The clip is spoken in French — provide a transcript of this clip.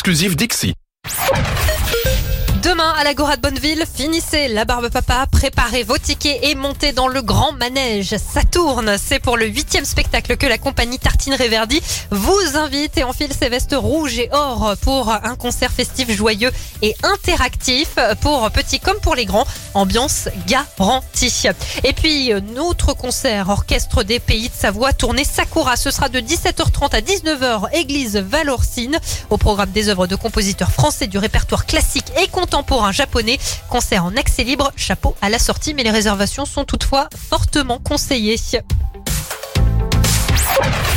exclusive Dixie. Demain, à l'Agora de Bonneville, finissez la barbe papa, préparez vos tickets et montez dans le grand manège. Ça tourne, c'est pour le 8e spectacle que la compagnie Tartine Réverdi vous invite et enfile ses vestes rouges et or pour un concert festif joyeux et interactif pour petits comme pour les grands. Ambiance garantie. Et puis, notre concert orchestre des Pays de Savoie, tournée Sakura. Ce sera de 17h30 à 19h, église Valorcine. Au programme des œuvres de compositeurs français du répertoire classique et contemporain japonais. Concert en accès libre, chapeau à la sortie, mais les réservations sont toutefois fortement conseillées.